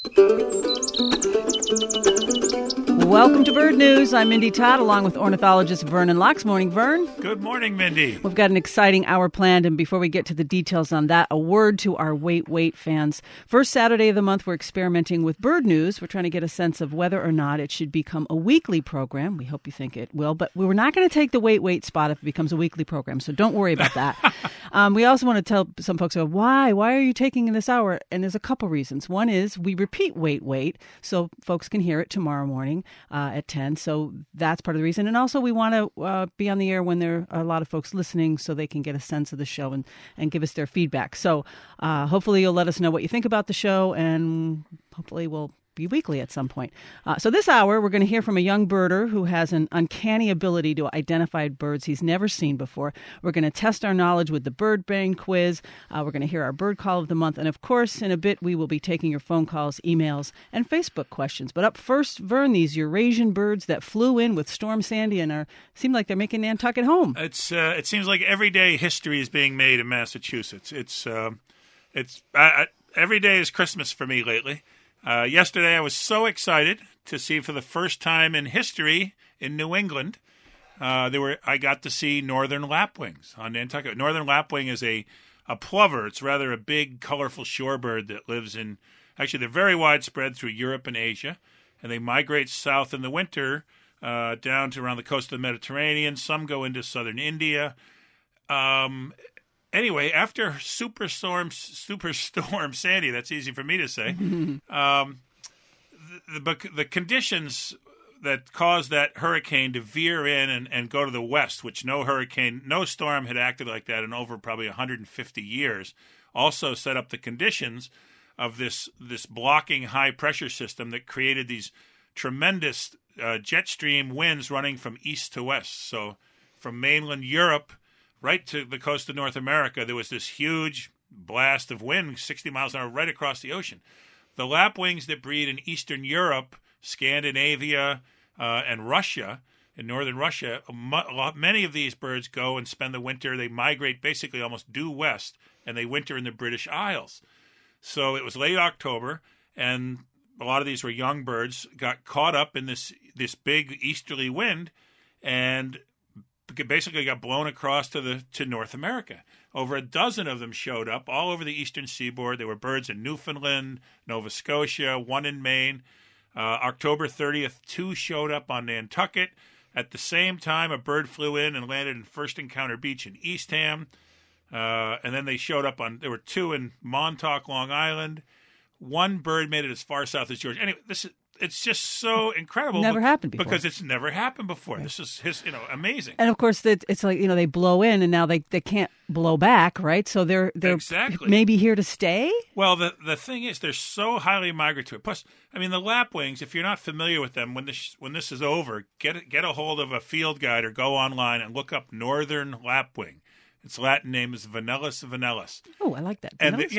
Welcome to Bird News. I'm Mindy Todd, along with ornithologist Vernon Locks. Morning, Vern. Good morning, Mindy. We've got an exciting hour planned, and before we get to the details on that, a word to our Wait fans. First Saturday of the month, we're experimenting with Bird News. We're trying to get a sense of whether or not it should become a weekly program. We hope you think it will, but we're not going to take the Wait spot if it becomes a weekly program, so don't worry about that. We also want to tell some folks about why are you taking this hour? And there's a couple reasons. One is we repeat Wait, so folks can hear it tomorrow morning at 10. So that's part of the reason. And also we want to be on the air when there are a lot of folks listening so they can get a sense of the show and give us their feedback. So hopefully you'll let us know what you think about the show, and hopefully we'll be weekly at some point. So this hour, we're going to hear from a young birder who has an uncanny ability to identify birds he's never seen before. We're going to test our knowledge with the Bird Brain quiz. We're going to hear our bird call of the month. And of course, in a bit, we will be taking your phone calls, emails, and Facebook questions. But up first, Vern, these Eurasian birds that flew in with Storm Sandy and seem like they're making Nantucket home. It seems like every day history is being made in Massachusetts. Every day is Christmas for me lately. Yesterday, I was so excited to see for the first time in history in New England, I got to see northern lapwings on Nantucket. Northern lapwing is a plover. It's rather a big, colorful shorebird that lives in, actually, they're very widespread through Europe and Asia, and they migrate south in the winter down to around the coast of the Mediterranean. Some go into southern India. Anyway, after Superstorm Sandy, that's easy for me to say, the conditions that caused that hurricane to veer in and go to the west, which no storm had acted like that in over probably 150 years, also set up the conditions of this blocking high-pressure system that created these tremendous jet stream winds running from east to west. So from mainland Europe right to the coast of North America, there was this huge blast of wind, 60 miles an hour, right across the ocean. The lapwings that breed in Eastern Europe, Scandinavia, and Russia, in northern Russia, many of these birds go and spend the winter. They migrate basically almost due west, and they winter in the British Isles. So it was late October, and a lot of these were young birds, got caught up in this big easterly wind, and basically got blown across to North America. Over a dozen of them showed up all over the eastern seaboard. There were birds in Newfoundland, Nova Scotia, one in Maine. October 30th, 2 showed up on Nantucket. At the same time, a bird flew in and landed in First Encounter Beach in Eastham. And then they showed up there were 2 in Montauk, Long Island. One bird made it as far south as Georgia. Anyway, it's just so incredible. Never happened before. Because it's never happened before. Right. This is amazing. And of course, it's like, they blow in and now they can't blow back, right? So they're exactly. Maybe here to stay? Well, the thing is, they're so highly migratory. Plus, the lapwings, if you're not familiar with them, when this is over, get a hold of a field guide or go online and look up northern lapwing. Its Latin name is Vanellus vanellus. Oh, I like that.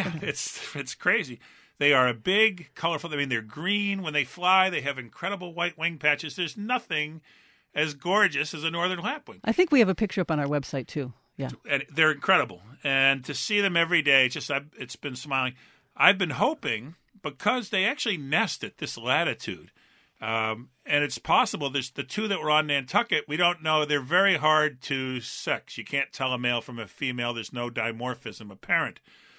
It's crazy. They are a big, colorful, they're green. When they fly, they have incredible white wing patches. There's nothing as gorgeous as a northern lapwing. I think we have a picture up on our website, too. Yeah. And they're incredible. And to see them every day, it's been smiling. I've been hoping, because they actually nest at this latitude, and it's possible, there's the 2 that were on Nantucket, we don't know, they're very hard to sex. You can't tell a male from a female. There's no dimorphism apparent.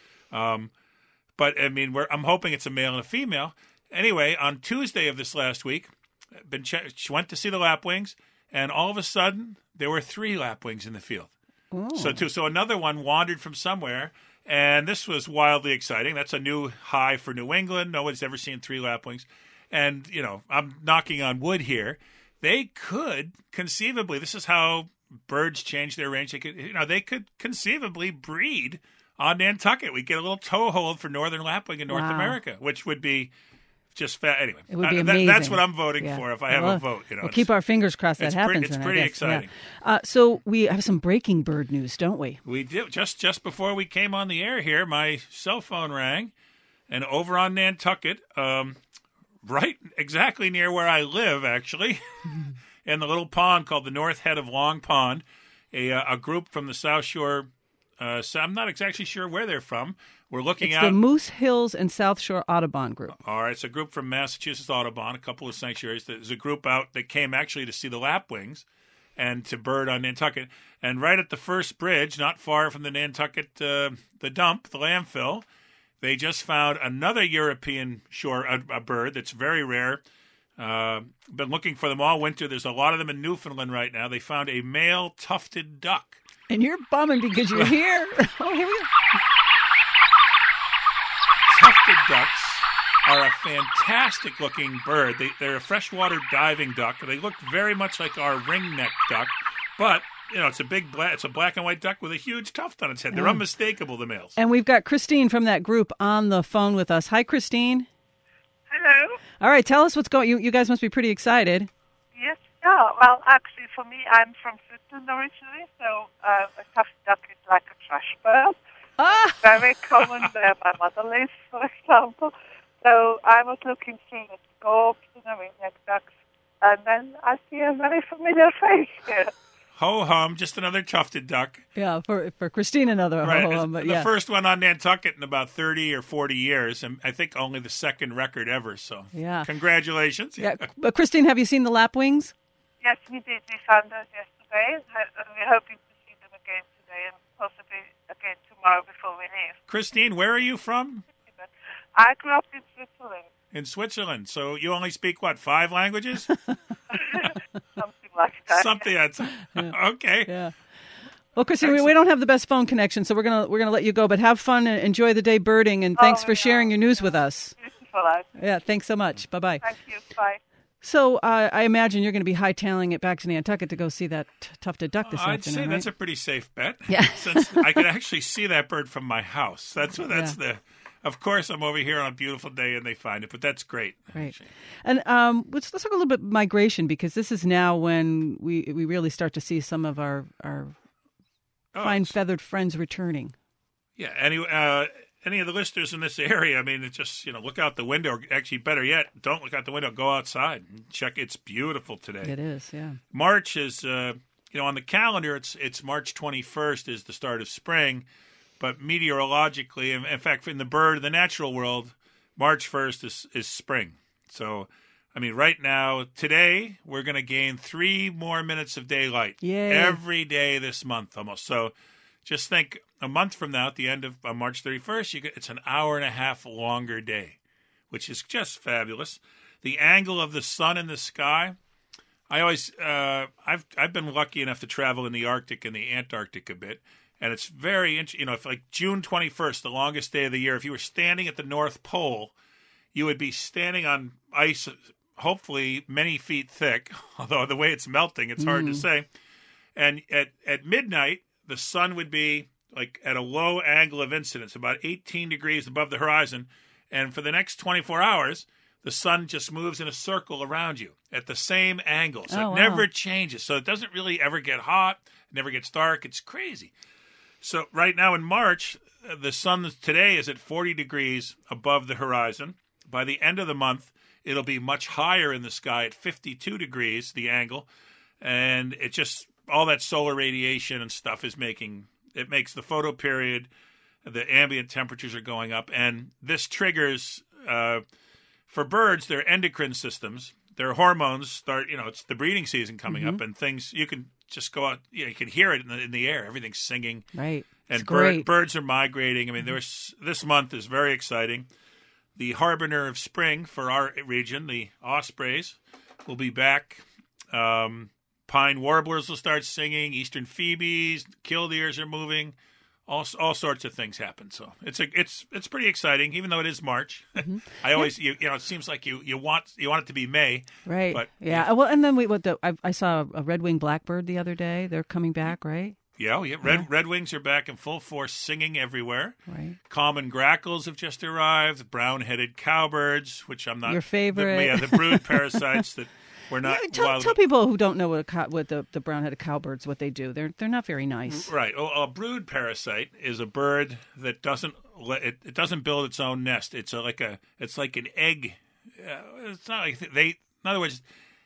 But, I'm hoping it's a male and a female. Anyway, on Tuesday of this last week, she went to see the lapwings, and all of a sudden, there were 3 lapwings in the field. Oh. So another one wandered from somewhere, and this was wildly exciting. That's a new high for New England. Nobody's ever seen 3 lapwings. And, I'm knocking on wood here. They could conceivably, this is how birds change their range. They could conceivably breed on Nantucket. We get a little toehold for northern lapwing in North America, which would be just anyway. It would be amazing. That's what I'm voting for if I have a vote. We'll keep our fingers crossed that happens. It's pretty exciting. Yeah. So we have some breaking bird news, don't we? We do. Just before we came on the air here, my cell phone rang, and over on Nantucket, right exactly near where I live, actually, in the little pond called the North Head of Long Pond, a group from the South Shore. So I'm not exactly sure where they're from, We're looking It's out. the Moose Hills and South Shore Audubon Group. All right, it's a group from Massachusetts Audubon, a couple of sanctuaries. There's a group out that came actually to see the lapwings and to bird on Nantucket. And right at the first bridge, not far from the Nantucket, the dump, the landfill, they just found another European shore, a bird that's very rare. Been looking for them all winter. There's a lot of them in Newfoundland right now. They found a male tufted duck. And you're bumming because you're here. Oh, here we go. Tufted ducks are a fantastic-looking bird. They're a freshwater diving duck. They look very much like our ringneck duck, but it's a black and white duck with a huge tuft on its head. They're unmistakable, the males. And we've got Christine from that group on the phone with us. Hi, Christine. Hello. All right, tell us what's going. You guys must be pretty excited. Yes. Yeah. Well, actually, for me, I'm from Switzerland originally, so a tuft duck is like a trash bird. Ah! Very common where my mother lives, for example. So I was looking through the scopes and the ringneck ducks, and then I see a very familiar face here. Ho-hum, just another tufted duck. Yeah, for Christine, another Right. ho-hum, but the first one on Nantucket in about 30 or 40 years, and I think only the second record ever. So, yeah, congratulations. Yeah, but Christine, have you seen the lapwings? Yes, we did. We found those yesterday, and we're hoping to see them again today and possibly again tomorrow before we leave. Christine, where are you from? I grew up in Switzerland. In Switzerland. So you only speak, 5 languages? Something like that. Something that's okay. Yeah. Well, Christine, we don't have the best phone connection, so we're gonna let you go. But have fun and enjoy the day birding, and thanks for sharing your news with us. Beautiful. Yeah, thanks so much. Bye-bye. Thank you. Bye. So I imagine you're going to be hightailing it back to Nantucket to go see that tufted duck this I'd afternoon, say that's right? a pretty safe bet. Yeah. Since I could actually see that bird from my house. That's the. Of course, I'm over here on a beautiful day and they find it, but that's great. Right. And let's talk a little bit migration, because this is now when we really start to see some of our fine feathered friends returning. Yeah. Any of the listeners in this area, I mean, it's just, look out the window. Or actually, better yet, don't look out the window. Go outside and check. It's beautiful today. It is, yeah. March is, on the calendar, it's March 21st is the start of spring. But meteorologically, in fact, in the natural world, March 1st is spring. So, I mean, right now, today, we're going to gain 3 more minutes of daylight. Yay. Every day this month almost. So just think a month from now, at the end of March 31st, it's an hour and a half longer day, which is just fabulous. The angle of the sun in the sky, I always, I've been lucky enough to travel in the Arctic and the Antarctic a bit. And it's very interesting, if like June 21st, the longest day of the year, if you were standing at the North Pole, you would be standing on ice, hopefully many feet thick, although the way it's melting, it's hard to say. And at midnight, the sun would be like at a low angle of incidence, about 18 degrees above the horizon. And for the next 24 hours, the sun just moves in a circle around you at the same angle. So it never changes. So it doesn't really ever get hot, it never gets dark. It's crazy. So right now in March, the sun today is at 40 degrees above the horizon. By the end of the month, it'll be much higher in the sky at 52 degrees, the angle. And it just, all that solar radiation and stuff makes the photo period, the ambient temperatures are going up. And this triggers, for birds, their endocrine systems, their hormones start, it's the breeding season coming up, and things, you can just go out, you can hear it in the air. Everything's singing. Right. And it's great. Birds are migrating. I mean, this month is very exciting. The harbinger of spring for our region, the ospreys, will be back. Pine warblers will start singing. Eastern phoebes, killdeers are moving. All sorts of things happen. So it's pretty exciting, even though it is March. I always it seems like you want it to be May, right? But yeah. Well, and then I saw a red-winged blackbird the other day. They're coming back, right? Yeah. Red wings are back in full force, singing everywhere. Right. Common grackles have just arrived. Brown-headed cowbirds, which I'm not your favorite. The brood parasites that. We're not tell people who don't know what the brown-headed cowbirds what they do. They're not very nice. Right. A brood parasite is a bird that doesn't build its own nest. It's like an egg. It's not like in other words,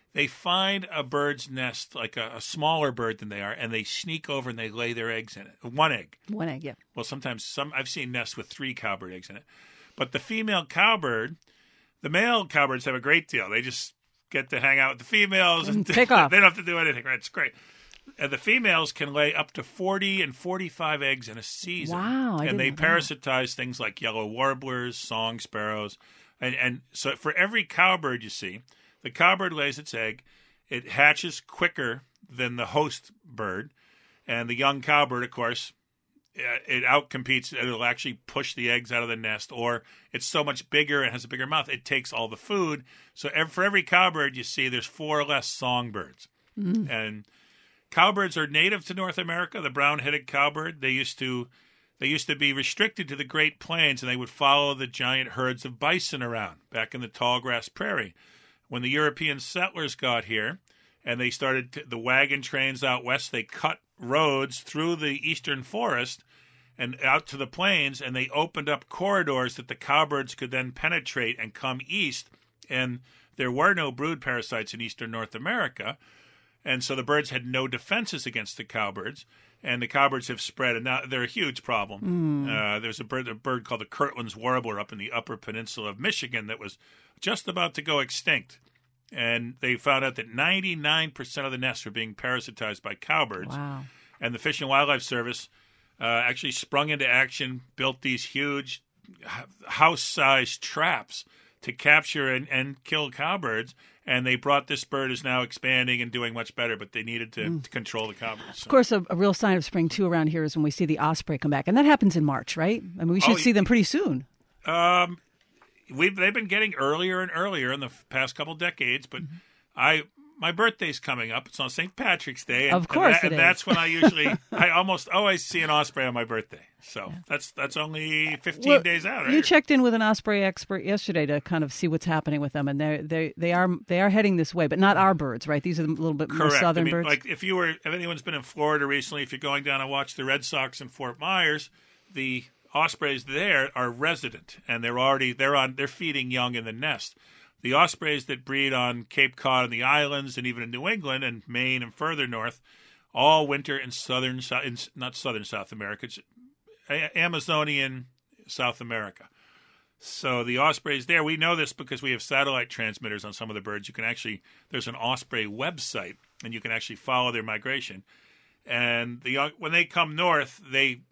They find a bird's nest, like a smaller bird than they are, and they sneak over and they lay their eggs in it. One egg. One egg, yeah. Well, sometimes I've seen nests with 3 cowbird eggs in it. But the female cowbird, the male cowbirds have a great deal. They just get to hang out with the females and take off. They don't have to do anything. Right? It's great. And the females can lay up to 40 and 45 eggs in a season. Wow. And they parasitize things like yellow warblers, song sparrows. And so for every cowbird you see, the cowbird lays its egg. It hatches quicker than the host bird. And the young cowbird, of course, it outcompetes. It'll actually push the eggs out of the nest, or it's so much bigger and has a bigger mouth, it takes all the food. So for every cowbird you see, there's 4 less songbirds. And cowbirds are native to North America. The brown-headed cowbird, they used to be restricted to the Great Plains, and they would follow the giant herds of bison around back in the tall grass prairie. When the European settlers got here and they started the wagon trains out west, they cut roads through the eastern forest and out to the plains, and they opened up corridors that the cowbirds could then penetrate and come east. And there were no brood parasites in eastern North America, and so the birds had no defenses against the cowbirds, and the cowbirds have spread, and now they're a huge problem. There's a bird called the Kirtland's warbler up in the Upper Peninsula of Michigan that was just about to go extinct. And they found out that 99% of the nests were being parasitized by cowbirds. Wow. And the Fish and Wildlife Service actually sprung into action, built these huge house-sized traps to capture and kill cowbirds. And they brought this bird is now expanding and doing much better, but they needed to control the cowbirds. So. Of course, a real sign of spring, too, around here is when we see the osprey come back. And that happens in March, right? I mean, we should see them pretty soon. They've been getting earlier and earlier in the past couple decades, but my birthday's coming up. It's on St. Patrick's Day. And, of course and that's when I almost always see an osprey on my birthday. So that's only 15 days out. Right? You checked in with an osprey expert yesterday to kind of see what's happening with them, and they are heading this way, but not our birds, right? These are a little bit more southern birds. Like if anyone's been in Florida recently, if you're going down to watch the Red Sox in Fort Myers, the ospreys there are resident, and they're feeding young in the nest. The ospreys that breed on Cape Cod and the islands, and even in New England and Maine and further north, all winter in not southern South America, it's Amazonian South America. So the ospreys there, we know this because we have satellite transmitters on some of the birds. There's an osprey website, and you can actually follow their migration. And when they come north, they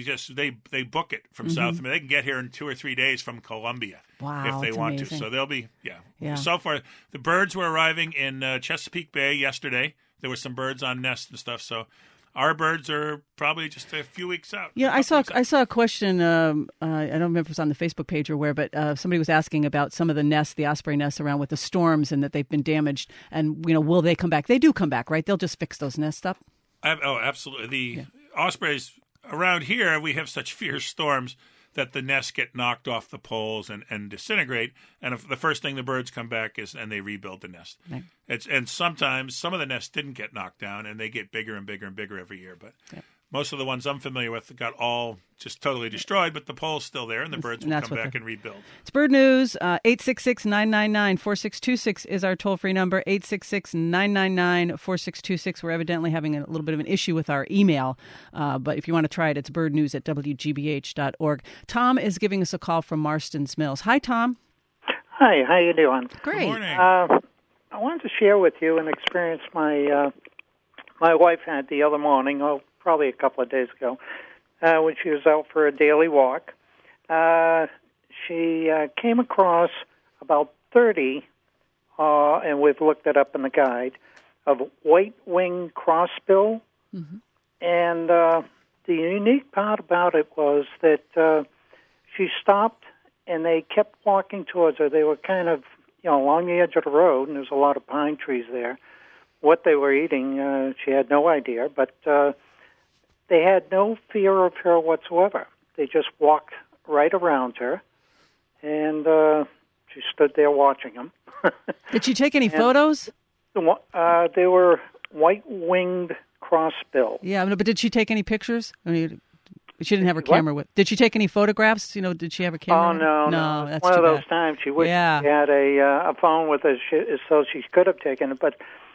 book it from South America. They can get here in 2 or 3 days from Colombia if they want to. So they'll be, yeah. So far, the birds were arriving in Chesapeake Bay yesterday. There were some birds on nests and stuff. So our birds are probably just a few weeks out. Yeah, I saw a question. I don't remember if it was on the Facebook page or where, but somebody was asking about some of the nests, the osprey nests around with the storms, and that they've been damaged. And will they come back? They do come back, right? They'll just fix those nests up. Absolutely. The ospreys. Around here, we have such fierce storms that the nests get knocked off the poles and disintegrate. And the first thing the birds come back and they rebuild the nest. Right. And sometimes some of the nests didn't get knocked down, and they get bigger and bigger and bigger every year. But most of the ones I'm familiar with got all just totally destroyed, but the pole's still there, and the birds will come back and rebuild. It's Bird News. 866-999-4626 is our toll-free number, 866-999-4626. We're evidently having a little bit of an issue with our email, but if you want to try it, it's birdnews@wgbh.org. Tom is giving us a call from Marston's Mills. Hi, Tom. Hi, how you doing? Great. Good morning. I wanted to share with you an experience my wife had the other morning, probably a couple of days ago, when she was out for a daily walk. She came across about 30, and we've looked it up in the guide, of white-winged crossbill. Mm-hmm. And the unique part about it was that she stopped, and they kept walking towards her. They were kind of, along the edge of the road, and there's a lot of pine trees there. What they were eating, she had no idea, but they had no fear of her whatsoever. They just walked right around her, and she stood there watching them. Did she take any photos? They were white-winged crossbill. Yeah, but did she take any pictures? She didn't have her camera with. Did she take any photographs? Did she have a camera? Oh, no. That's one too of those bad. times she wished she had a phone with her, so she could have taken it. But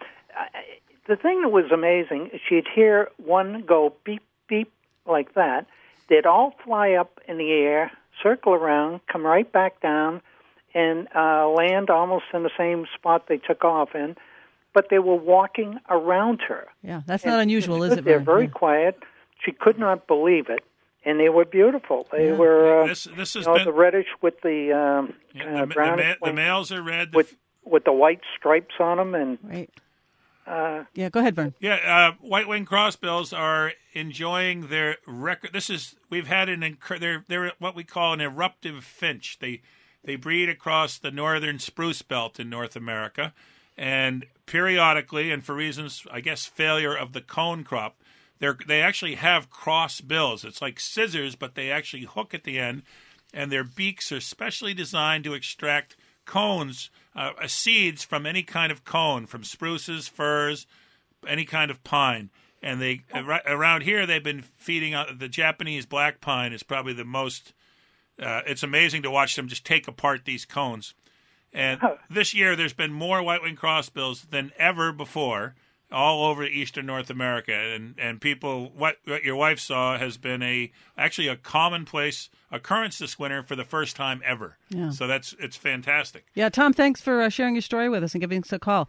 the thing that was amazing, she'd hear one go beep, beep, like that. They'd all fly up in the air, circle around, come right back down, and land almost in the same spot they took off in. But they were walking around her. Yeah, that's not unusual, is it? They're very quiet. She could not believe it, and they were beautiful. They were this has been the reddish with the brown. The males are red. With the white stripes on them, and right. Yeah, go ahead, Vern. Yeah, white-winged crossbills are enjoying their record. We've had they're what we call an eruptive finch. They breed across the northern spruce belt in North America, and periodically, and for reasons, I guess, failure of the cone crop, they actually have cross bills. It's like scissors, but they actually hook at the end, and their beaks are specially designed to extract cones, seeds from any kind of cone, from spruces, firs, any kind of pine. And around here they've been feeding the Japanese black pine is probably the most. It's amazing to watch them just take apart these cones. And this year there's been more white-winged crossbills than ever before, all over eastern North America. And people, what your wife saw has been actually a commonplace occurrence this winter for the first time ever. Yeah. So it's fantastic. Yeah, Tom, thanks for sharing your story with us and giving us a call.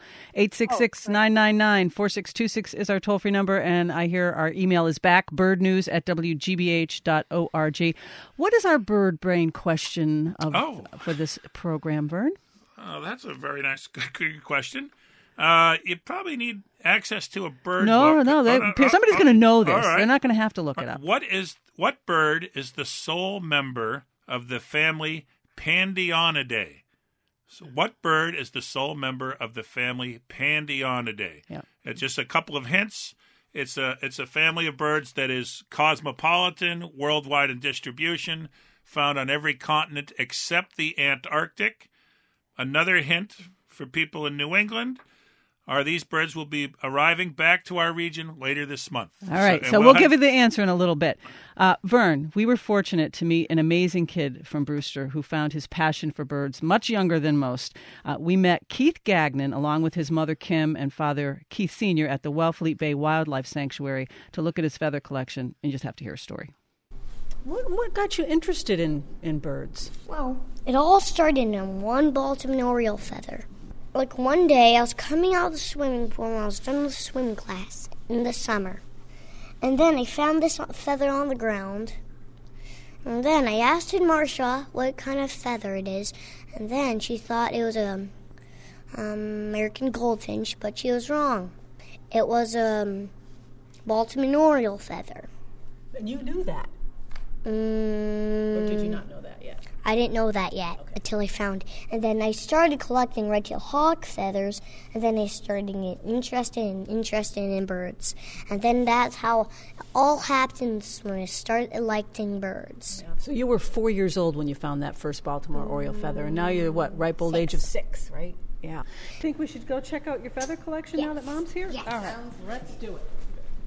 866-999-4626 is our toll-free number, and I hear our email is back, birdnews@wgbh.org. What is our bird brain question for this program, Vern? Oh, that's a very nice, good question. You probably need access to a bird book. Somebody's going to know this. Right. They're not going to have to look it up. What bird is the sole member of the family Pandionidae? So what bird is the sole member of the family Pandionidae? Yeah. It's just a couple of hints. It's a family of birds that is cosmopolitan, worldwide in distribution, found on every continent except the Antarctic. Another hint for people in New England are these birds will be arriving back to our region later this month. All right, so we'll give you the answer in a little bit. Vern, we were fortunate to meet an amazing kid from Brewster who found his passion for birds much younger than most. We met Keith Gagnon along with his mother Kim and father Keith Sr. at the Wellfleet Bay Wildlife Sanctuary to look at his feather collection, and you just have to hear a story. What got you interested in birds? Well, it all started in one Baltimore Oriole feather. Like one day, I was coming out of the swimming pool when I was done with swimming class in the summer. And then I found this feather on the ground. And then I asked Marsha what kind of feather it is. And then she thought it was a American goldfinch, but she was wrong. It was a Baltimore Oriole feather. And you knew that? Or did you not know that yet? I didn't know that yet until I found. And then I started collecting red-tailed hawk feathers, and then I started getting interested in birds. And then that's how it all happens when I started liking birds. Yeah. So you were 4 years old when you found that first Baltimore Oriole feather, and now you're ripe old age of 6, right? Yeah. Think we should go check out your feather collection now that Mom's here? Yes. All right, let's do it.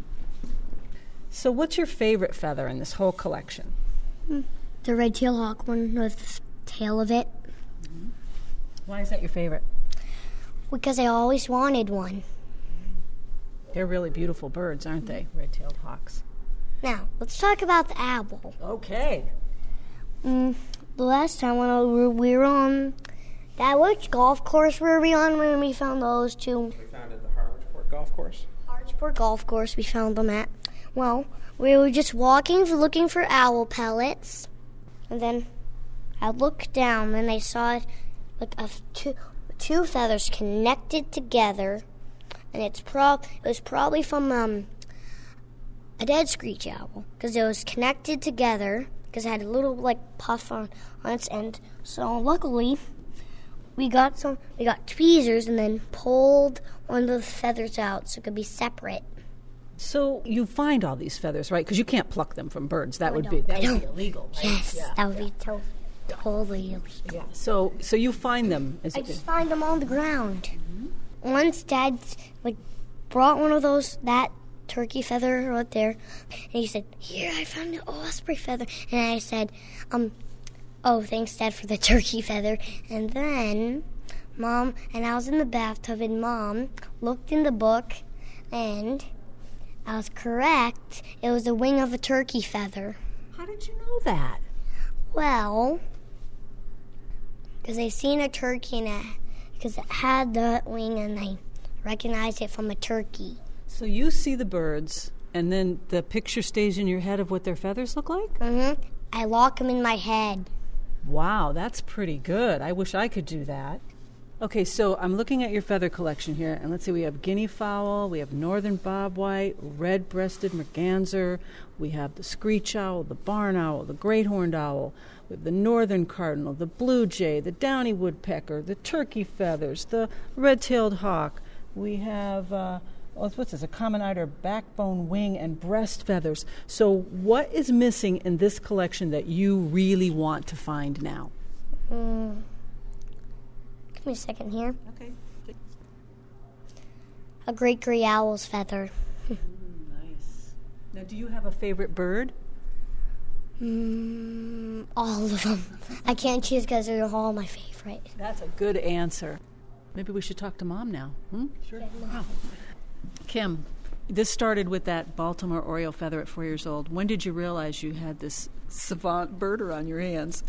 So what's your favorite feather in this whole collection? The red-tailed hawk one with the tail of it. Mm-hmm. Why is that your favorite? Because I always wanted one. They're really beautiful birds, aren't they? Red-tailed hawks. Now, let's talk about the owl. Okay. The last time when we were on that, which golf course were we on when we found those two? We found at the Harwichport Golf Course. Harwichport Golf Course we found them at. Well, we were just walking, looking for owl pellets, and then I looked down, and I saw like two feathers connected together, and it was probably from a dead screech owl, because it was connected together, because it had a little puff on its end. So luckily, we got tweezers and then pulled one of the feathers out so it could be separate. So you find all these feathers, right? Because you can't pluck them from birds. That would be illegal, right? Yes, that would be totally illegal. Yeah. So you find them. I just find them on the ground. Mm-hmm. Once Dad brought one of those that turkey feather right there. And he said, here, I found an osprey feather. And I said, oh, thanks, Dad, for the turkey feather. And then Mom, and I was in the bathtub, and Mom looked in the book, and I was correct. It was the wing of a turkey feather. How did you know that? Well, because I seen a turkey, because it had the wing, and I recognized it from a turkey. So you see the birds, and then the picture stays in your head of what their feathers look like? Mm-hmm. I lock them in my head. Wow, that's pretty good. I wish I could do that. Okay, so I'm looking at your feather collection here, and let's see, we have guinea fowl, we have northern bobwhite, red-breasted merganser, we have the screech owl, the barn owl, the great horned owl, we have the northern cardinal, the blue jay, the downy woodpecker, the turkey feathers, the red-tailed hawk. We have, what's this, a common eider, backbone, wing, and breast feathers. So what is missing in this collection that you really want to find now? Give me a second here. Okay. A great gray owl's feather. Nice. Now, do you have a favorite bird? All of them. I can't choose because they're all my favorite. That's a good answer. Maybe we should talk to Mom now. Sure. Wow. Kim, this started with that Baltimore Oriole feather at 4 years old. When did you realize you had this savant birder on your hands?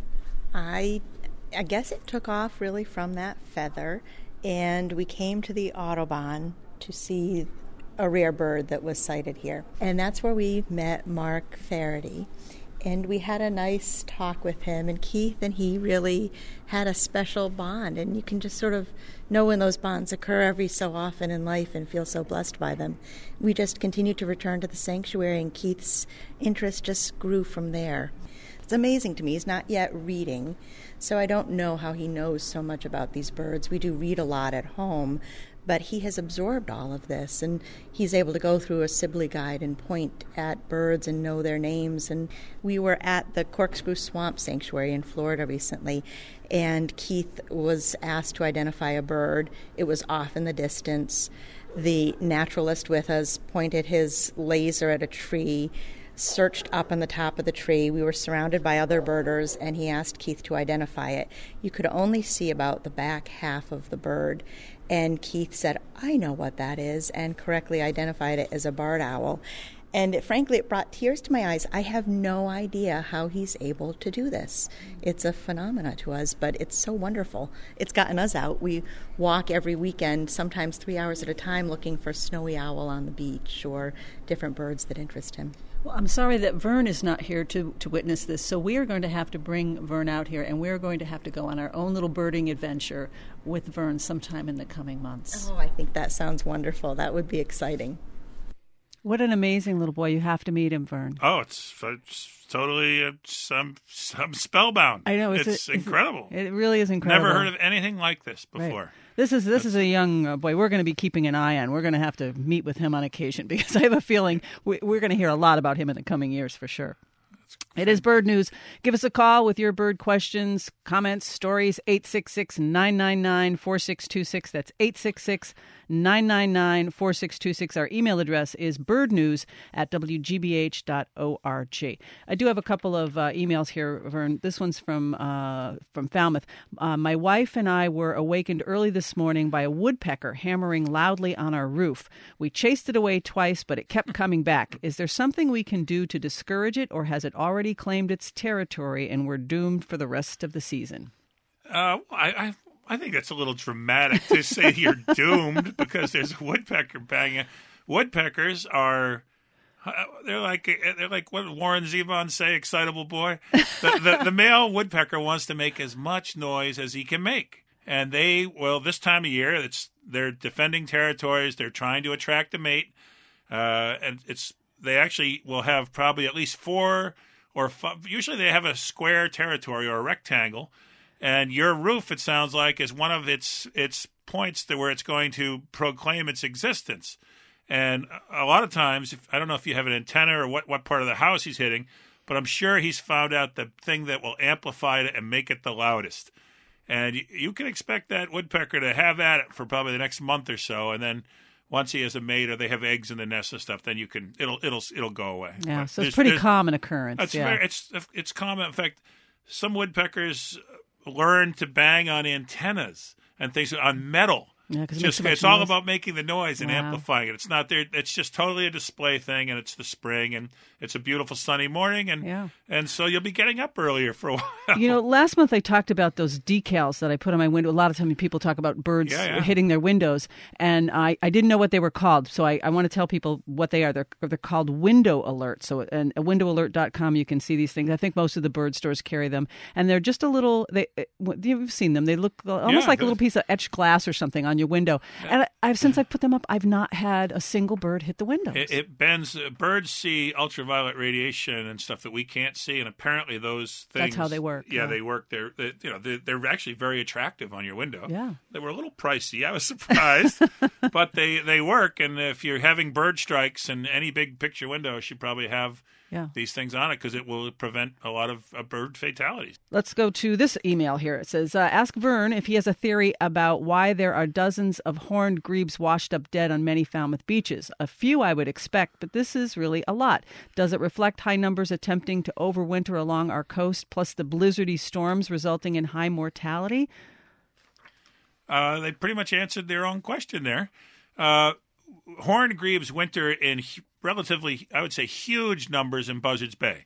I guess it took off really from that feather, and we came to the Audubon to see a rare bird that was sighted here. And that's where we met Mark Faraday. And we had a nice talk with him, and Keith and he really had a special bond, and you can just sort of know when those bonds occur every so often in life and feel so blessed by them. We just continued to return to the sanctuary, and Keith's interest just grew from there. It's amazing to me. He's not yet reading, so I don't know how he knows so much about these birds. We do read a lot at home, but he has absorbed all of this, and he's able to go through a Sibley guide and point at birds and know their names. And we were at the Corkscrew Swamp Sanctuary in Florida recently, and Keith was asked to identify a bird. It was off in the distance. The naturalist with us pointed his laser at a tree, searched up on the top of the tree. We were surrounded by other birders, and he asked Keith to identify it. You could only see about the back half of the bird, and Keith said, I know what that is, and correctly identified it as a barred owl. And frankly, it brought tears to my eyes. I have no idea how he's able to do this. It's a phenomena to us, but it's so wonderful. It's gotten us out. We walk every weekend, sometimes 3 hours at a time, looking for snowy owl on the beach or different birds that interest him. Well, I'm sorry that Vern is not here to witness this, so we are going to have to bring Vern out here, and we're going to have to go on our own little birding adventure with Vern sometime in the coming months. Oh, I think that sounds wonderful. That would be exciting. What an amazing little boy. You have to meet him, Vern. Oh, it's totally some spellbound. I know. It's incredible. It really is incredible. Never heard of anything like this before. Right. This is a young boy we're going to be keeping an eye on. We're going to have to meet with him on occasion because I have a feeling we're going to hear a lot about him in the coming years for sure. It is Bird News. Give us a call with your bird questions, comments, stories, 866-999-4626. That's 866-999-4626. Our email address is birdnews@wgbh.org. I do have a couple of emails here, Vern. This one's from Falmouth. My wife and I were awakened early this morning by a woodpecker hammering loudly on our roof. We chased it away twice, but it kept coming back. Is there something we can do to discourage it, or has it already claimed its territory and we're doomed for the rest of the season? I think that's a little dramatic to say you're doomed because there's a woodpecker banging. Woodpeckers are they're like what did Warren Zevon say, excitable boy. The male woodpecker wants to make as much noise as he can make, and this time of year they're defending territories. They're trying to attract a mate, and they actually will have probably at least 4 or 5. Usually they have a square territory or a rectangle, and your roof, it sounds like, is one of its points to where it's going to proclaim its existence. And a lot of times, I don't know if you have an antenna or what part of the house he's hitting, but I'm sure he's found out the thing that will amplify it and make it the loudest. And you can expect that woodpecker to have at it for probably the next month or so, and then once he has a mate or they have eggs in the nest and stuff, then it'll go away. Yeah, But so it's pretty common occurrence. It's common. In fact, some woodpeckers learn to bang on antennas and things on metal. Yeah, 'cause it's all about making the noise and amplifying it. It's not there. It's just totally a display thing, and it's the spring, and it's a beautiful sunny morning, and so you'll be getting up earlier for a while. Last month I talked about those decals that I put on my window. A lot of times people talk about birds hitting their windows, and I didn't know what they were called, so I want to tell people what they are. They're called window alerts. So at windowalert.com you can see these things. I think most of the bird stores carry them, and they're just a little. You've seen them. They look almost like a little piece of etched glass or something on your window. And since I've put them up, I've not had a single bird hit the windows. It bends. Birds see ultraviolet radiation and stuff that we can't see, and apparently those things. That's how they work. Yeah, they work. They're actually very attractive on your window. Yeah, they were a little pricey. I was surprised, but they work. And if you're having bird strikes in any big picture window, you should probably have these things on it because it will prevent a lot of bird fatalities. Let's go to this email here. It says, ask Vern if he has a theory about why there are dozens of horned grebes washed up dead on many Falmouth beaches. A few I would expect, but this is really a lot. Does it reflect high numbers attempting to overwinter along our coast, plus the blizzardy storms resulting in high mortality? They pretty much answered their own question there. Horned grebes winter in relatively, I would say, huge numbers in Buzzards Bay.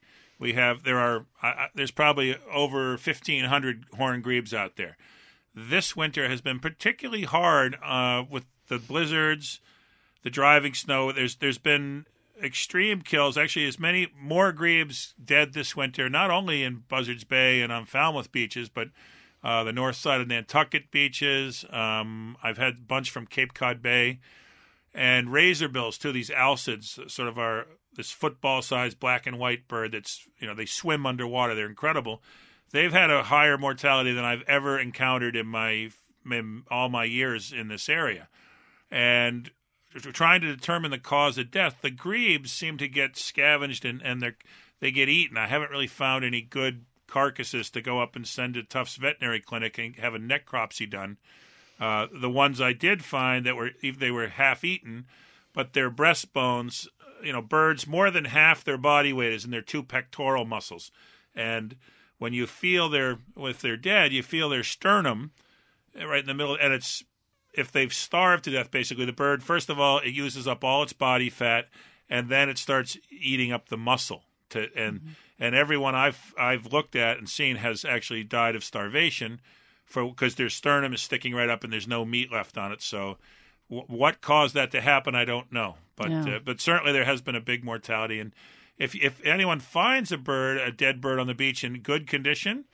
There's probably over 1,500 horned grebes out there. This winter has been particularly hard with the blizzards, the driving snow. There's been extreme kills. Actually, more grebes dead this winter, not only in Buzzards Bay and on Falmouth beaches, but the north side of Nantucket beaches. I've had a bunch from Cape Cod Bay. And razorbills, too, these alcids, sort of this football-sized black and white bird that's, they swim underwater. They're incredible. They've had a higher mortality than I've ever encountered in all my years in this area. And trying to determine the cause of death, the grebes seem to get scavenged and they get eaten. I haven't really found any good carcasses to go up and send to Tufts Veterinary Clinic and have a necropsy done. The ones I did find they were half eaten, but their breastbones, birds, more than half their body weight is in their two pectoral muscles. And when you feel if they're dead, you feel their sternum right in the middle. And if they've starved to death, basically, the bird, first of all, it uses up all its body fat, and then it starts eating up the muscle. And everyone I've looked at and seen has actually died of starvation, because their sternum is sticking right up and there's no meat left on it. So what caused that to happen, I don't know. But certainly there has been a big mortality. And if anyone finds a dead bird on the beach in good condition,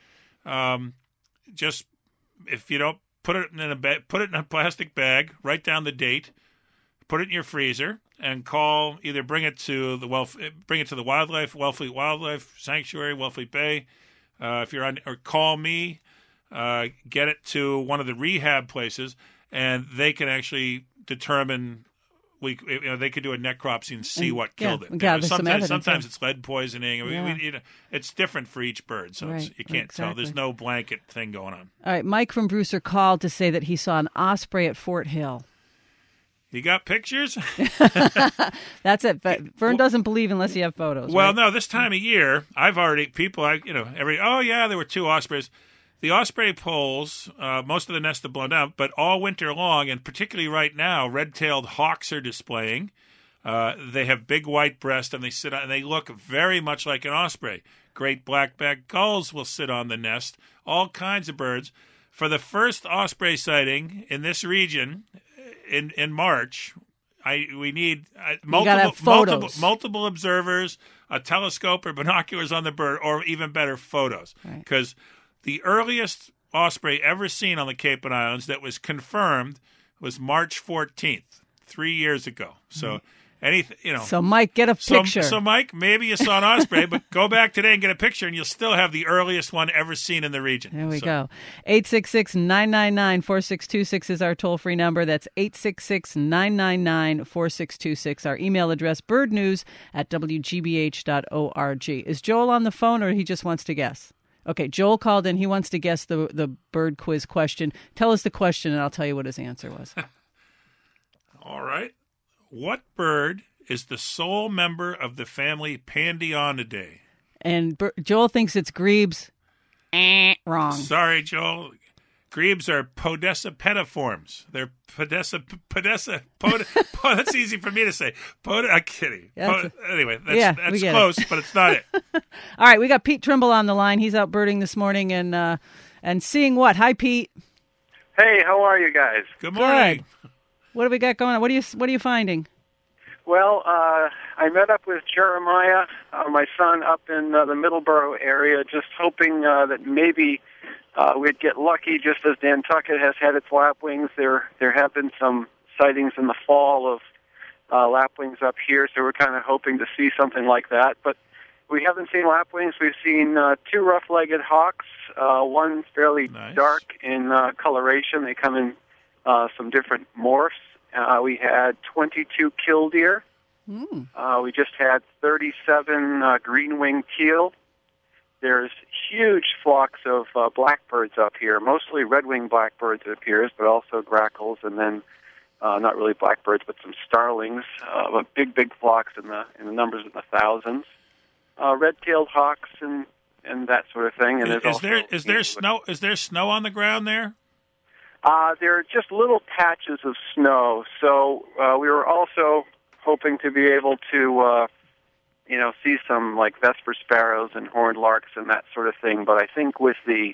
just if you don't put it in a plastic bag, write down the date, put it in your freezer, and bring it to the Wellfleet Wildlife Sanctuary, Wellfleet Bay. Or call me. Get it to one of the rehab places, and they can actually determine. They could do a necropsy and see what killed it. Sometimes it's lead poisoning. It's different for each bird, so you can't tell. There's no blanket thing going on. All right, Mike from Brewster called to say that he saw an osprey at Fort Hill. You got pictures? That's it. But Vern doesn't believe unless you have photos. Well, right? no. This time of year, there were two ospreys. The osprey poles, most of the nests have blown out, but all winter long, and particularly right now, red-tailed hawks are displaying. They have big white breasts, and they look very much like an osprey. Great black-backed gulls will sit on the nest. All kinds of birds. For the first osprey sighting in this region in March, we need multiple observers, a telescope or binoculars on the bird, or even better, photos, because. The earliest osprey ever seen on the Cape and Islands that was confirmed was March 14th, 3 years ago. So, So, Mike, get a picture. So, Mike, maybe you saw an osprey, but go back today and get a picture, and you'll still have the earliest one ever seen in the region. There we go. 866-999-4626 is our toll-free number. That's 866-999-4626. Our email address, birdnews@wgbh.org. Is Joel on the phone, or he just wants to guess? Okay, Joel called in. He wants to guess the bird quiz question. Tell us the question, and I'll tell you what his answer was. All right. What bird is the sole member of the family Pandionidae? And Joel thinks it's grebes. Wrong. Sorry, Joel. Grebes are Podessa petiforms. They're Podessa. That's easy for me to say. I'm kidding. Anyway, that's close, but it's not it. All right, we got Pete Trimble on the line. He's out birding this morning and seeing what? Hi, Pete. Hey, how are you guys? Good morning. Good. What have we got going on? What are you finding? Well, I met up with Jeremiah, my son, up in the Middleborough area, just hoping that maybe we'd get lucky. Just as Nantucket has had its lapwings, there have been some sightings in the fall of lapwings up here, so we're kind of hoping to see something like that. But we haven't seen lapwings. We've seen two rough-legged hawks, one fairly dark in coloration. They come in some different morphs. We had 22 killdeer. We just had 37 green-winged teal. There's huge flocks of blackbirds up here, mostly red-winged blackbirds, it appears, but also grackles, and then not really blackbirds, but some starlings. But big flocks in the numbers of the thousands. Red-tailed hawks and that sort of thing. And is there snow on the ground there? There are just little patches of snow. So we were also hoping to be able to, see some like Vesper sparrows and horned larks and that sort of thing. But I think with the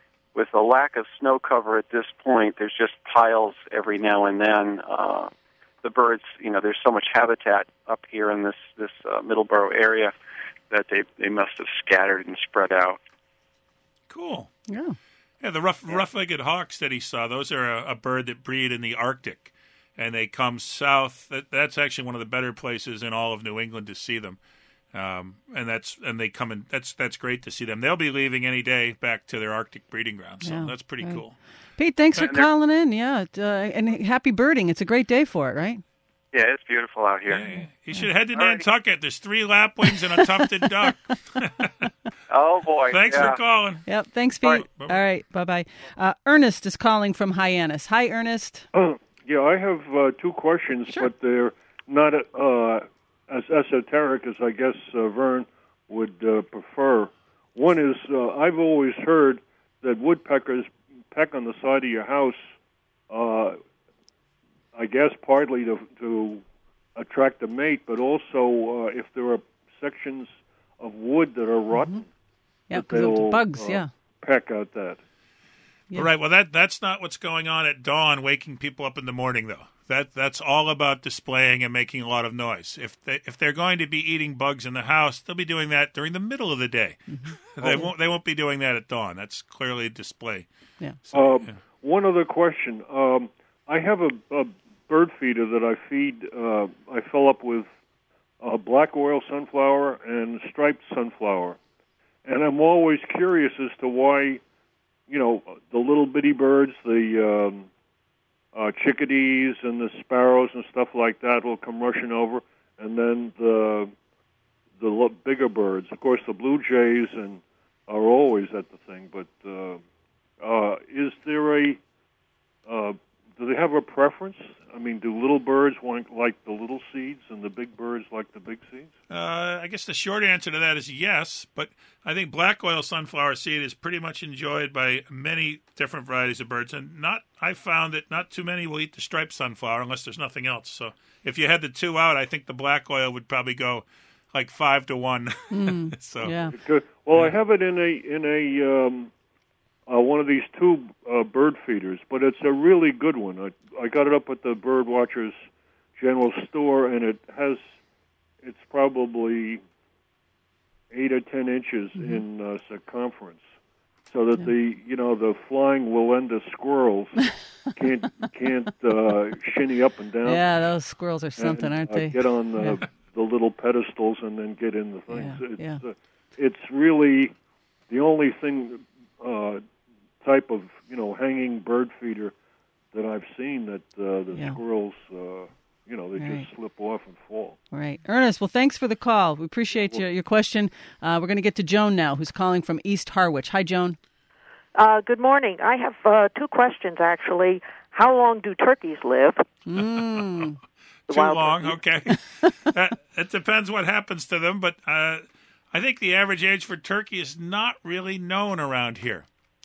lack of snow cover at this point, there's just piles every now and then. The birds, there's so much habitat up here in this Middleborough area that they must have scattered and spread out. Cool. Yeah. Yeah, the rough-legged hawks that he saw, those are a bird that breed in the Arctic, and they come south. That's actually one of the better places in all of New England to see them, and they come in. That's great to see them. They'll be leaving any day back to their Arctic breeding ground, so that's pretty cool. Pete, thanks for calling in. Yeah, and happy birding. It's a great day for it, right? Yeah, it's beautiful out here. Yeah. You should head to Nantucket. There's 3 lapwings and a tufted duck. Oh, boy. Thanks for calling. Yep. Thanks, Pete. All right. Bye-bye. Ernest is calling from Hyannis. Hi, Ernest. Yeah, I have 2 questions, but they're not as esoteric as I guess Vern would prefer. One is I've always heard that woodpeckers peck on the side of your house, I guess partly to attract a mate, but also if there are sections of wood that are rotten, because of the bugs, peck out that. Yeah. Right. Well, that's not what's going on at dawn, waking people up in the morning, though. That's all about displaying and making a lot of noise. If they're going to be eating bugs in the house, they'll be doing that during the middle of the day. Mm-hmm. They won't be doing that at dawn. That's clearly a display. Yeah. So, one other question. I have a bird feeder that I feed. I fill up with black oil sunflower and striped sunflower, and I'm always curious as to why, the little bitty birds, the chickadees and the sparrows and stuff like that will come rushing over, and then the bigger birds. Of course, the blue jays are always at the thing. But is there do they have a preference? I mean, do little birds like the little seeds and the big birds like the big seeds? I guess the short answer to that is yes, but I think black oil sunflower seed is pretty much enjoyed by many different varieties of birds, and I found that not too many will eat the striped sunflower unless there's nothing else. So if you had the 2 out, I think the black oil would probably go like 5 to 1. So yeah. Good. Well, I have it in a one of these 2 bird feeders, but it's a really good one. I got it up at the Bird Watchers General Store, and it's probably 8 or 10 inches in circumference, so that the flying Wallenda squirrels can't shinny up and down. Yeah, those squirrels are something, aren't they? Get on the little pedestals and then get in the things. It's really the only thing. Type of hanging bird feeder that I've seen that the squirrels they just slip off and fall. Right, Ernest. Well, thanks for the call. We appreciate your question. We're going to get to Joan now, who's calling from East Harwich. Hi, Joan. Good morning. I have 2 questions actually. How long do turkeys live? Too long, okay. It depends what happens to them, but I think the average age for turkey is not really known around here.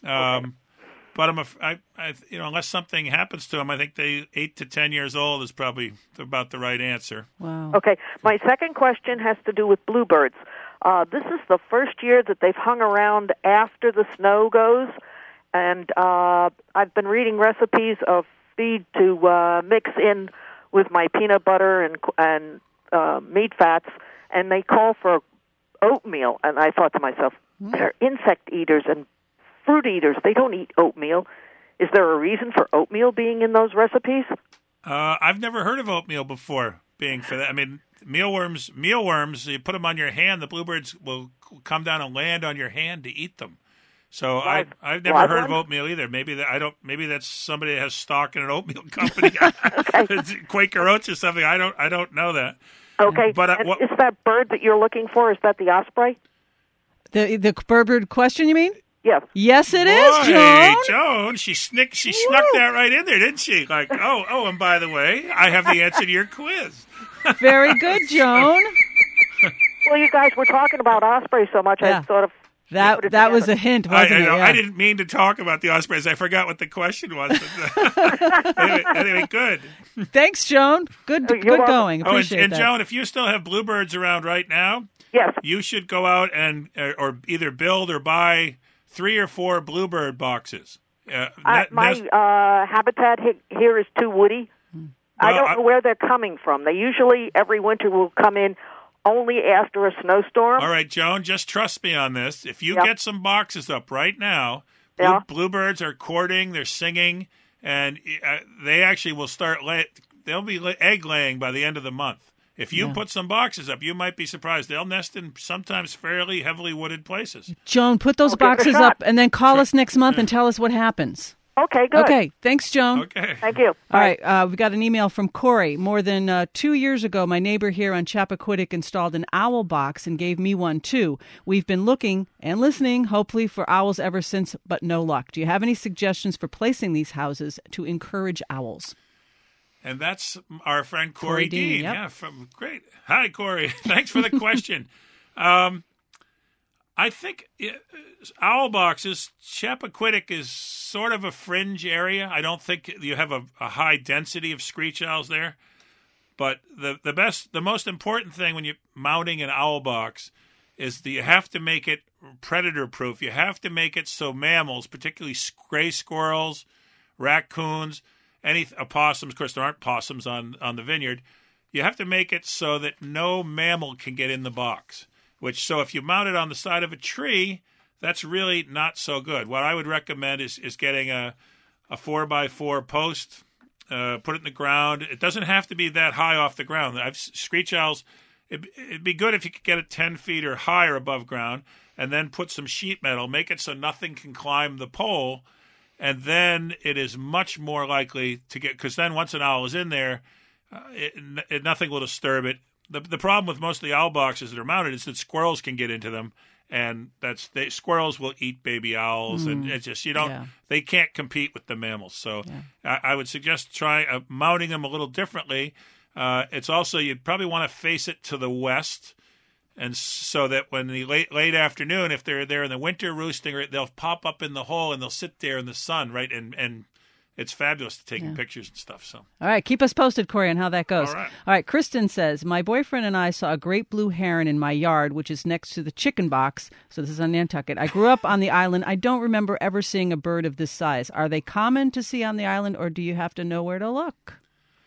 But unless something happens to them, I think 8 to 10 years old is probably about the right answer. Wow. Okay. My second question has to do with bluebirds. This is the first year that they've hung around after the snow goes, and I've been reading recipes of feed to mix in with my peanut butter and meat fats, and they call for oatmeal. And I thought to myself, they're insect eaters and fruit eaters. They don't eat oatmeal. Is there a reason for oatmeal being in those recipes? I've never heard of oatmeal before being for that. I mean, mealworms, you put them on your hand, the bluebirds will come down and land on your hand to eat them. So I've never heard of oatmeal either. Maybe that's somebody that has stock in an oatmeal company. Quaker Oats or something. I don't know that. Okay. But is that bird that you're looking for? Is that the osprey? The bird question, you mean? Yes. Yes, it is, Joan. Joan, she snuck that right in there, didn't she? Like, and by the way, I have the answer to your quiz. Very good, Joan. Well, you guys were talking about ospreys so much, I sort of... That was a hint, wasn't it? Yeah. I didn't mean to talk about the ospreys. I forgot what the question was. anyway, good. Thanks, Joan. Good going. Appreciate that. Joan, if you still have bluebirds around right now, yes, you should go out and or either build or buy 3 or 4 bluebird boxes. My habitat here is too woody. I don't know where they're coming from. They usually every winter will come in only after a snowstorm. All right, Joan, just trust me on this. If you get some boxes up right now, bluebirds are courting, they're singing, and they actually will start they'll be egg laying by the end of the month. If you put some boxes up, you might be surprised. They'll nest in sometimes fairly heavily wooded places. Joan, put those boxes up and then call us next month and tell us what happens. Okay, good. Okay, thanks, Joan. Okay. Thank you. All right, we got an email from Corey. More than 2 years ago, my neighbor here on Chappaquiddick installed an owl box and gave me one, too. We've been looking and listening, hopefully, for owls ever since, but no luck. Do you have any suggestions for placing these houses to encourage owls? And that's our friend Corey Dean. Yep. Yeah, great. Hi, Corey. Thanks for the question. I think owl boxes, Chappaquiddick is sort of a fringe area. I don't think you have a high density of screech owls there. But the most important thing when you're mounting an owl box is that you have to make it predator proof. You have to make it so mammals, particularly gray squirrels, raccoons, any opossums, of course there aren't possums on the vineyard, you have to make it so that no mammal can get in the box. So if you mount it on the side of a tree, that's really not so good. What I would recommend is getting a 4x4 post, put it in the ground. It doesn't have to be that high off the ground. Screech owls, it'd be good if you could get it 10 feet or higher above ground, and then put some sheet metal, make it so nothing can climb the pole, and then it is much more likely to get, because then once an owl is in there, nothing will disturb it. The problem with most of the owl boxes that are mounted is that squirrels can get into them, and squirrels will eat baby owls, and it's just they can't compete with the mammals. So I would suggest try mounting them a little differently. It's also you'd probably want to face it to the west, and so that when the late afternoon, if they're there in the winter roosting, they'll pop up in the hole and they'll sit there in the sun, right, and it's fabulous to taking pictures and stuff. So, all right, keep us posted, Corey, on how that goes. All right, Kristen says, my boyfriend and I saw a great blue heron in my yard, which is next to the chicken box. So this is on Nantucket. I grew up on the island. I don't remember ever seeing a bird of this size. Are they common to see on the island, or do you have to know where to look?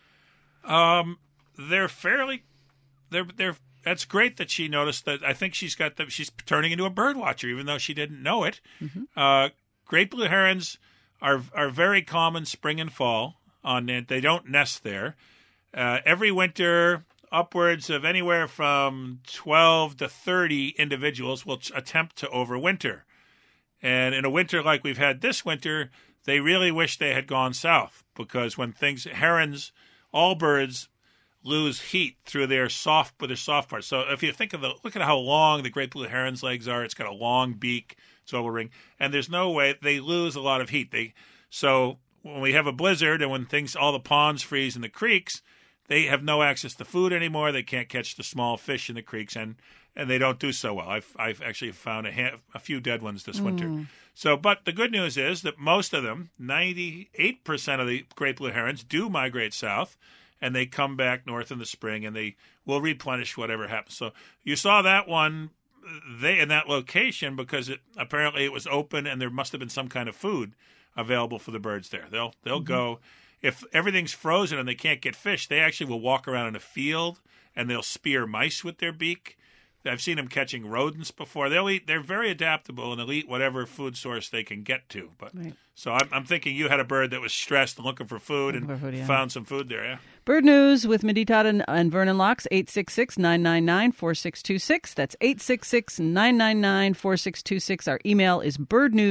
They're fairly. They're. That's great that she noticed that. I think she's turning into a bird watcher, even though she didn't know it. Mm-hmm. Great blue herons are very common spring and fall. They don't nest there. Every winter, upwards of anywhere from 12 to 30 individuals will attempt to overwinter. And in a winter like we've had this winter, they really wish they had gone south, because when herons, all birds lose heat through their soft parts. So if you look at how long the great blue heron's legs are, it's got a long beak, it's oval ring, and there's no way they lose a lot of heat. So when we have a blizzard and when all the ponds freeze in the creeks, they have no access to food anymore. They can't catch the small fish in the creeks, and they don't do so well. I've actually found a few dead ones this winter. So, but the good news is that most of them, 98% of the great blue herons, do migrate south, and they come back north in the spring, and they will replenish whatever happens. So you saw that one in that location because apparently it was open, and there must have been some kind of food available for the birds there. They'll go. If everything's frozen and they can't get fish, they actually will walk around in a field, and they'll spear mice with their beak. I've seen them catching rodents before. They'll eat. They're very adaptable, and they'll eat whatever food source they can get to. But So I'm thinking you had a bird that was stressed and looking for food found some food there. Yeah. Bird News with Mindy Todd and Vernon Locks, 866-999-4626. That's 866-999-4626. Our email is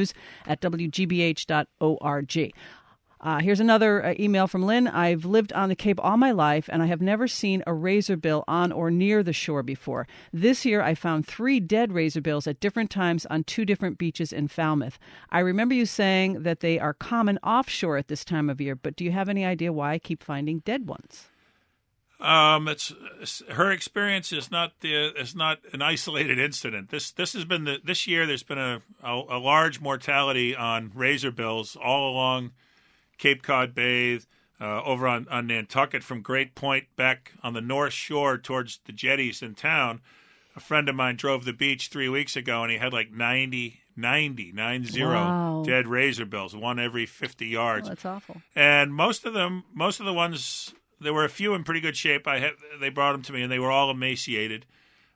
birdnews@wgbh.org. Here's another email from Lynn. I've lived on the Cape all my life, and I have never seen a razorbill on or near the shore before. This year, I found 3 dead razorbills at different times on 2 different beaches in Falmouth. I remember you saying that they are common offshore at this time of year, but do you have any idea why I keep finding dead ones? Her experience is not an isolated incident. This has been this year. There's been a large mortality on razorbills all along Cape Cod Bay, over on Nantucket from Great Point back on the north shore towards the jetties in town. A friend of mine drove the beach 3 weeks ago, and he had like 90 Wow. dead razorbills, one every 50 yards. Oh, that's awful. And most of the ones, there were a few in pretty good shape. They brought them to me, and they were all emaciated.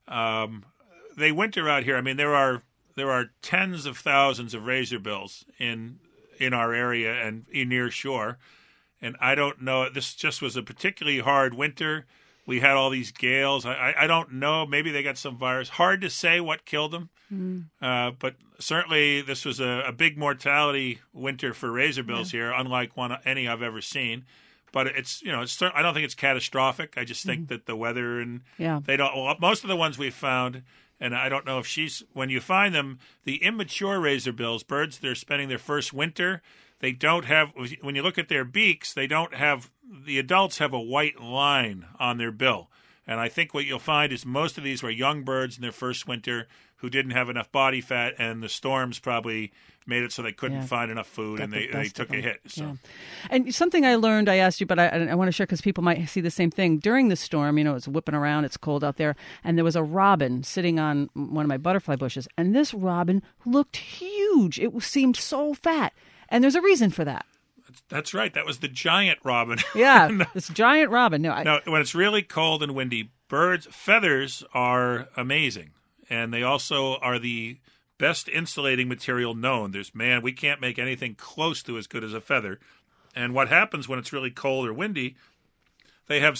They winter out here. I mean, there are tens of thousands of razorbills in our area and near shore. And I don't know, this just was a particularly hard winter. We had all these gales. I don't know, maybe they got some virus. Hard to say what killed them. But certainly this was a big mortality winter for razorbills here, unlike any I've ever seen. But I don't think it's catastrophic. I just think that the weather and most of the ones we've found, and I don't know if when you find them, the immature razorbills, birds that are spending their first winter, they don't have, when you look at their beaks, the adults have a white line on their bill. And I think what you'll find is most of these were young birds in their first winter who didn't have enough body fat, and the storms probably made it so they couldn't find enough food, and they took a hit. So. Yeah. And something I learned, I asked you, but I want to share because people might see the same thing. During the storm, it's whipping around, it's cold out there, and there was a robin sitting on one of my butterfly bushes, and this robin looked huge. It seemed so fat, and there's a reason for that. That's right. That was the giant robin. Yeah, this giant robin. No, when it's really cold and windy, feathers are amazing, and they also are the best insulating material known. We can't make anything close to as good as a feather. And what happens when it's really cold or windy, they have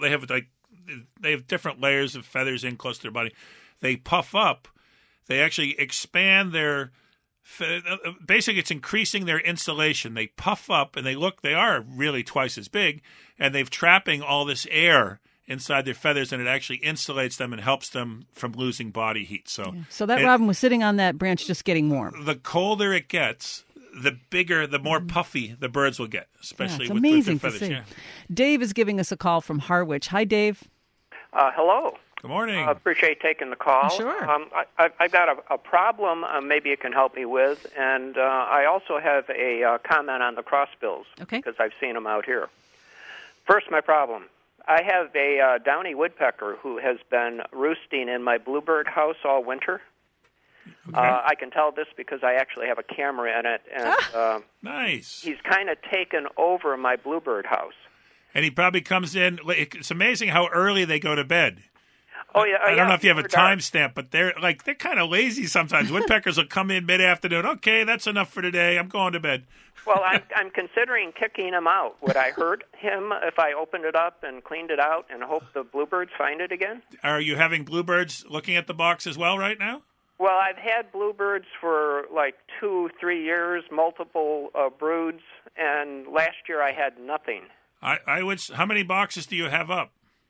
different layers of feathers in close to their body. They puff up. They actually expand basically it's increasing their insulation. They puff up and they are really twice as big, and they're trapping all this air inside their feathers, and it actually insulates them and helps them from losing body heat. So that robin was sitting on that branch just getting warm. The colder it gets, the more puffy the birds will get, especially with their feathers. To see. Dave is giving us a call from Harwich. Hi, Dave. Hello. Good morning. I appreciate taking the call. Sure. I've got a problem maybe you can help me with, and I also have a comment on the crossbills because I've seen them out here. First, my problem. I have a downy woodpecker who has been roosting in my bluebird house all winter. Okay. I can tell this because I actually have a camera in it, and nice. He's kind of taken over my bluebird house. And he probably comes in. It's amazing how early they go to bed. Oh yeah, I don't know if you have a timestamp, but they're kind of lazy sometimes. Woodpeckers will come in mid-afternoon. Okay, that's enough for today. I'm going to bed. Well, I'm considering kicking him out. Would I hurt him if I opened it up and cleaned it out and hope the bluebirds find it again? Are you having bluebirds looking at the box as well right now? Well, I've had bluebirds for like 2-3 years, multiple broods, and last year I had nothing. How many boxes do you have up?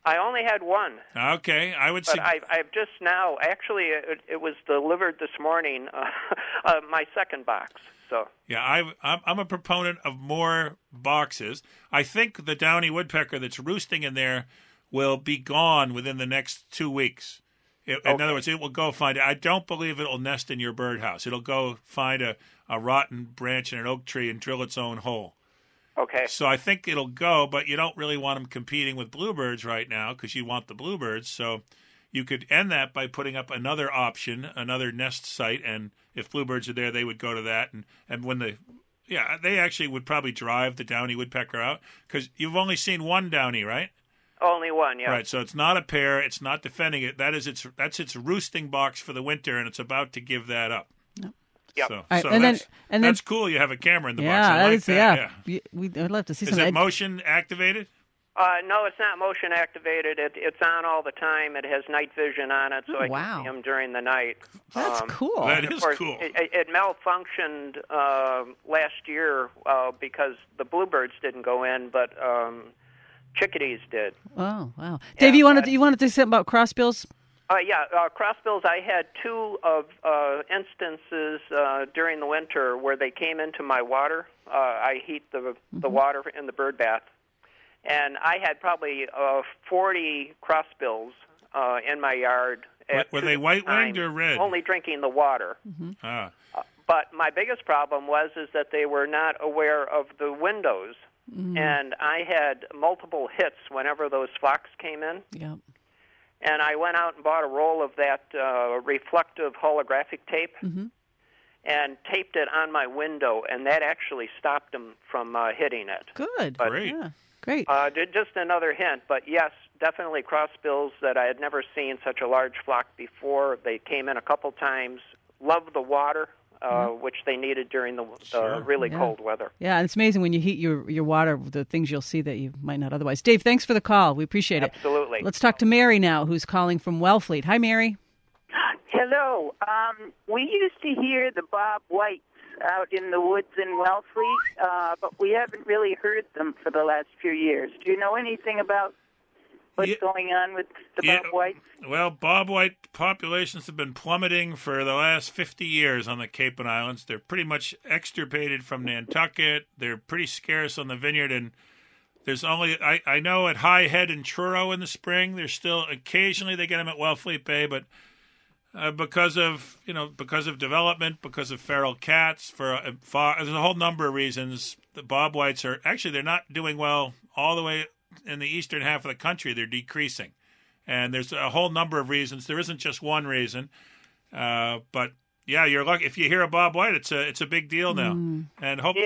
I only had one. Okay, I would say. But I've just now, actually, it was delivered this morning, my second box. So yeah, I'm a proponent of more boxes. I think the downy woodpecker that's roosting in there will be gone within the next 2 weeks. In other words, it will go find it. I don't believe it'll nest in your birdhouse. It'll go find a rotten branch in an oak tree and drill its own hole. Okay. So I think it'll go, but you don't really want them competing with bluebirds right now because you want the bluebirds. So you could end that by putting up another option, another nest site, and if bluebirds are there, they would go to that. And when they actually would probably drive the downy woodpecker out because you've only seen one downy, right? Only one, yeah. Right, so it's not a pair. It's not defending it. That's its roosting box for the winter, and it's about to give that up. Yep. So, right, so and that's cool. You have a camera in the box. Yeah, I like that. I'd love to see Is something. it motion activated? No, it's not motion activated. It's on all the time. It has night vision on it, so I can see them during the night. That's cool. That is cool. It malfunctioned last year because the bluebirds didn't go in, but chickadees did. Oh, wow. Dave, you wanted to say something about crossbills? Crossbills, I had two of instances during the winter where they came into my water. I heat the water in the bird bath. And I had probably 40 crossbills in my yard. Were they white-winged or red? Only drinking the water. Ah. But my biggest problem was that they were not aware of the windows. And I had multiple hits whenever those flocks came in. Yep. And I went out and bought a roll of that reflective holographic tape and taped it on my window, and that actually stopped them from hitting it. Good. But, Great. Yeah. Great. Just another hint, but yes, definitely crossbills that I had never seen such a large flock before. They came in a couple times, loved the water, which they needed during the really cold weather. Yeah, and it's amazing when you heat your water, the things you'll see that you might not otherwise. Dave, thanks for the call. We appreciate it. Absolutely. Let's talk to Mary now, who's calling from Wellfleet. Hi, Mary. Hello. We used to hear the Bob Whites out in the woods in Wellfleet, but we haven't really heard them for the last few years. Do you know anything about what's going on with the Bob Whites? Well, Bob White populations have been plummeting for the last 50 years on the Cape and Islands. They're pretty much extirpated from Nantucket. They're pretty scarce on the Vineyard, and there's only, I know at High Head and Truro in the spring, there's still, occasionally they get them at Wellfleet Bay, but because of development, because of feral cats, there's a whole number of reasons. The Bob Whites they're not doing well all the way in the eastern half of the country. They're decreasing, and there's a whole number of reasons. There isn't just one reason, but yeah, you're lucky if you hear a Bob White. It's a big deal now, and hope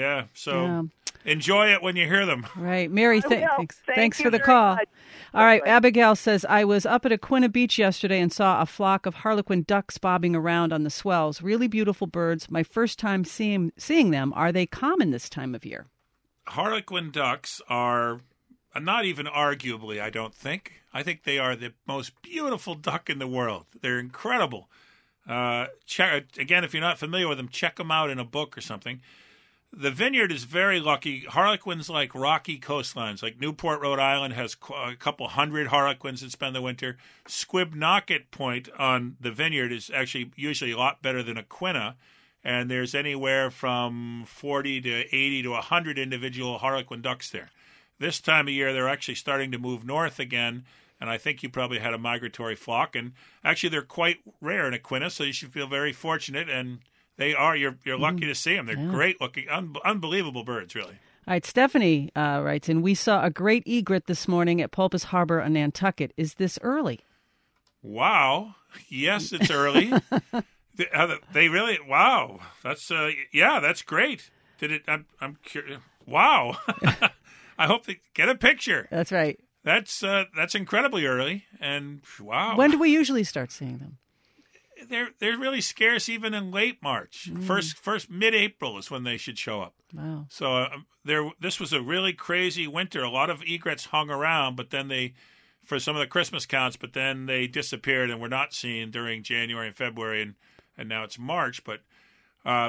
enjoy it when you hear them. Right, Mary. Thanks. Thanks you for the very call. much. All right, Abigail says, I was up at Aquina Beach yesterday and saw a flock of harlequin ducks bobbing around on the swells. Really beautiful birds. My first time seeing them. Are they common this time of year? Harlequin ducks are not even arguably, I don't think. I think they are the most beautiful duck in the world. They're incredible. Again, if you're not familiar with them, check them out in a book or something. The Vineyard is very lucky. Harlequins like rocky coastlines, like Newport, Rhode Island, has a couple hundred harlequins that spend the winter. Squibnocket Point on the Vineyard is actually usually a lot better than Aquina, and there's anywhere from 40 to 80 to 100 individual harlequin ducks there. This time of year, they're actually starting to move north again, and I think you probably had a migratory flock. And actually, they're quite rare in Aquina, so you should feel very fortunate. And they are. You're lucky to see them. They're great looking, unbelievable birds, really. All right, Stephanie writes, and we saw a great egret this morning at Pulpus Harbor on Nantucket. Is this early? Wow. Yes, it's early. They really, wow. That's, that's great. I'm curious. Wow. I hope they get a picture. That's right. That's incredibly early, and wow. When do we usually start seeing them? They're really scarce even in late March. First mid-April is when they should show up. Wow. So this was a really crazy winter. A lot of egrets hung around, but then for some of the Christmas counts, but then they disappeared and were not seen during January and February, and now it's March. But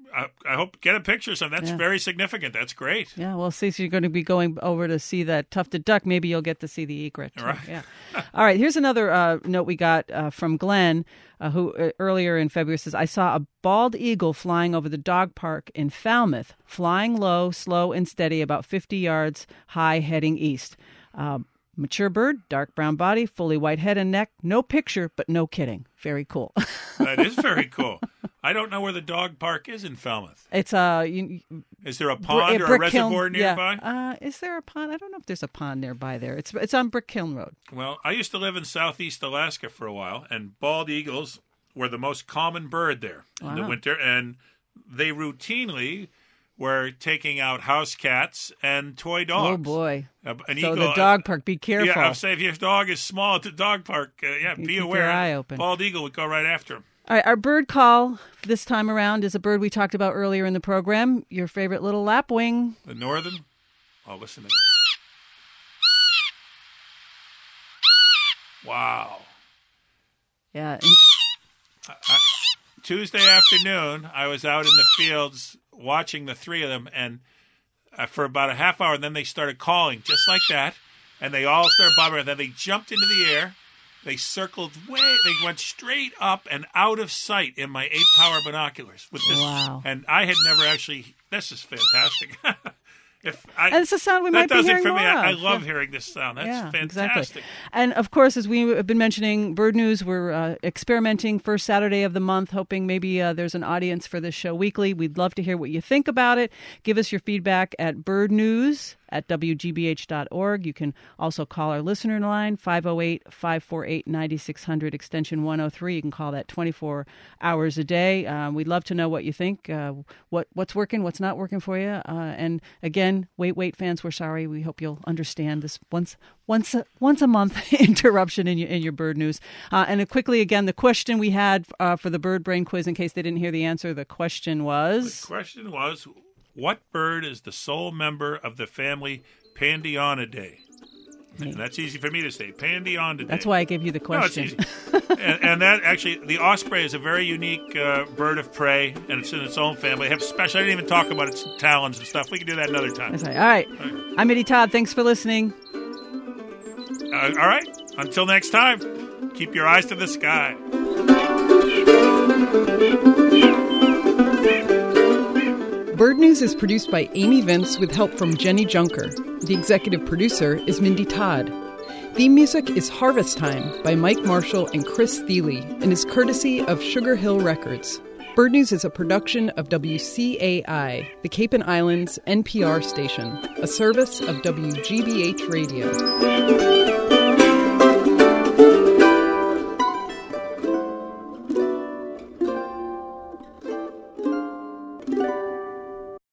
I hope get a picture of something. That's very significant. That's great. Yeah, well, since you're going to be going over to see that tufted duck, maybe you'll get to see the egret. All right. Yeah. All right, here's another note we got from Glenn, who earlier in February says, I saw a bald eagle flying over the dog park in Falmouth, flying low, slow and steady, about 50 yards high, heading east. Mature bird, dark brown body, fully white head and neck. No picture, but no kidding. Very cool. That is very cool. I don't know where the dog park is in Falmouth. It's is there a pond or a reservoir nearby? Yeah. Is there a pond? I don't know if there's a pond nearby there. It's on Brick Hill Road. Well, I used to live in southeast Alaska for a while, and bald eagles were the most common bird there in the winter, and they routinely were taking out house cats and toy dogs. Oh, boy. An so eagle, the dog park, be careful. Yeah, I'll say if your dog is small at the dog park, be aware. Your eye open. Bald eagle would go right after him. All right, our bird call this time around is a bird we talked about earlier in the program, your favorite little lapwing. The northern? Oh, listen to that. Wow. Yeah. Tuesday afternoon, I was out in the fields watching the three of them, and for about a half hour, and then they started calling just like that, and they all started bobbing, and then they jumped into the air. They circled they went straight up and out of sight in my 8-power binoculars with this. Wow. And I had never actually, this is fantastic. And it's a sound we might be hearing for more me. of. I love hearing this sound. That's fantastic. Exactly. And, of course, as we have been mentioning, Bird News, we're experimenting first Saturday of the month, hoping maybe there's an audience for this show weekly. We'd love to hear what you think about it. Give us your feedback at birdnews@wgbh.org. You can also call our listener line, 508-548-9600, extension 103. You can call that 24 hours a day. We'd love to know what you think, what's working, what's not working for you. And, again, Wait fans, we're sorry. We hope you'll understand this once a month interruption in your Bird News. And quickly again, the question we had for the Bird Brain quiz, in case they didn't hear the answer, the question was, what bird is the sole member of the family Pandionidae? And that's easy for me to say. Pandionidae. That's why I gave you the question. No, it's easy. and that actually, the osprey is a very unique bird of prey, and it's in its own family. I didn't even talk about its talons and stuff. We can do that another time. That's right. All right. I'm Eddie Todd. Thanks for listening. All right. Until next time, keep your eyes to the sky. Bird News is produced by Amy Vince with help from Jenny Junker. The executive producer is Mindy Todd. Theme music is Harvest Time by Mike Marshall and Chris Thiele and is courtesy of Sugar Hill Records. Bird News is a production of WCAI, the Cape and Islands NPR station, a service of WGBH Radio.